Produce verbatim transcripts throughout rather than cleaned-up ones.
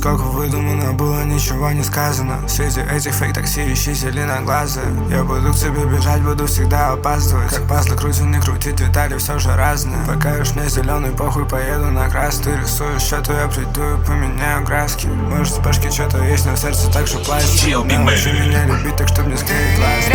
Сколько выдумано было, ничего не сказано. В свете этих фейк-такси ищи зеленоглазые. Я буду к тебе бежать, буду всегда опаздывать. Как пазлы крутил, не крутить, детали все же разные. Покажешь мне зеленый, похуй, поеду на красный. Ты рисуешь что-то, я приду и поменяю краски. Может, в башке что-то есть, но в сердце так же пластик. Научи меня любить, так чтоб не склеить глаз.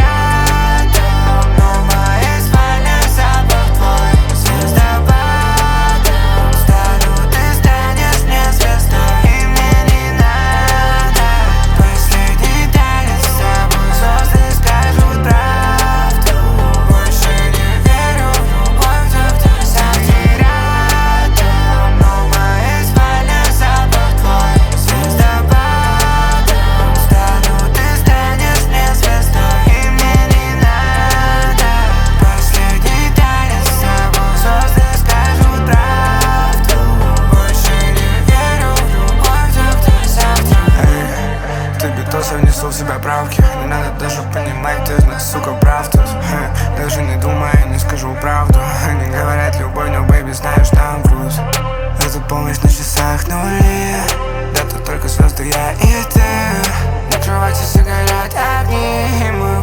Внесу в себя правки. Не надо даже понимать, ты из нас, сука, прав тут. Даже не думай, не скажу правду. Они говорят любой, но, бэйби, знаешь, там груз. Это полночь на часах на уле. Да тут только звезды, я и ты. На кровати сигарет огни.